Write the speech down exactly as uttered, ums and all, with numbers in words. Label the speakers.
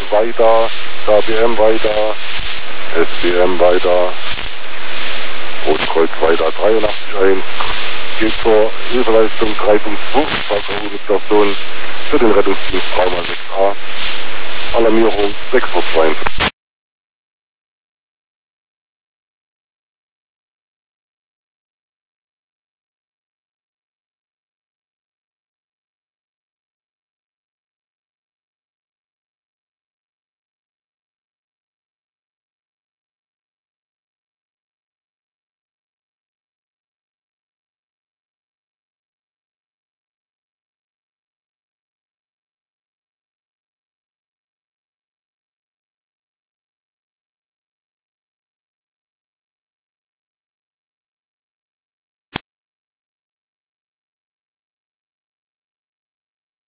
Speaker 1: weiter, K B M weiter, S B M weiter, Rotkreuz weiter, dreiundachtzig eins, geht zur Hilfeleistung drei Punkt zwei, K U-Station für den Rettungsdienst drei mal sechs a, Alarmierung sechs Uhr zweiundfünfzig.